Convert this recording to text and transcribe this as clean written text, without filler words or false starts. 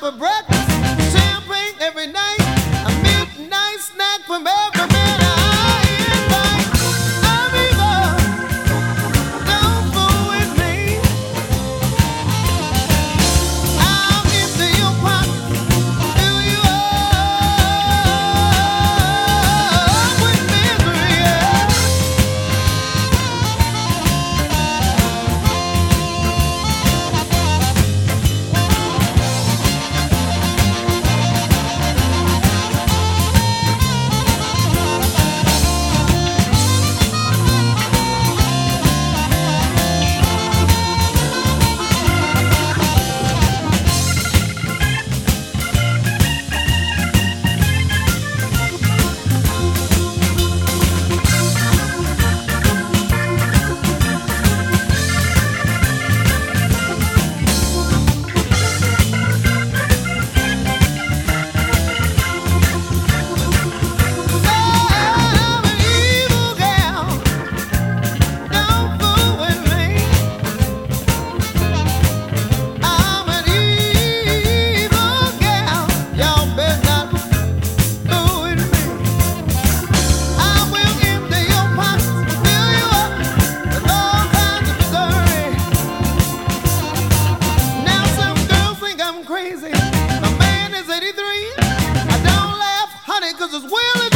for breakfast, champagne every night, a midnight snack from every man I invite. I'm evil, don't fool with me. I'll empty your pocket, fill you up with misery. Crazy. My man is 83. I don't laugh, honey, 'cause his will is